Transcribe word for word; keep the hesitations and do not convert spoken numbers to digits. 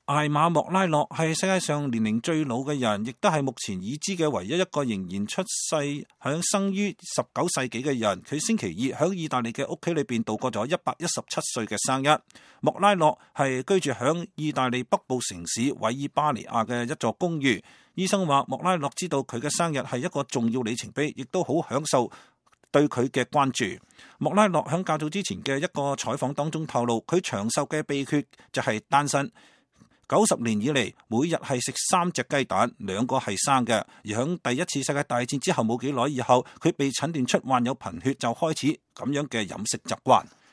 艾馬莫拉諾係世界上年齡最老嘅人，亦都係目前已知嘅唯一一個仍然出世響生於十九世紀嘅人。佢星期二響意大利嘅屋企裏邊度過咗一百一十七歲嘅生日。莫拉諾係居住響意大利北部城市韋爾巴尼亞嘅一座公寓。醫生話莫拉諾知道佢嘅生日係一個重要里程碑，亦都好享受對佢嘅關注。莫拉諾響較早之前嘅一個採訪當中透露，佢長壽嘅秘訣就係單身。九十年以嚟，每日係食三隻雞蛋，兩個係生嘅。而響第一次世界大戰之後冇幾耐以後，佢被診斷出患有貧血，就開始咁樣嘅飲食習慣。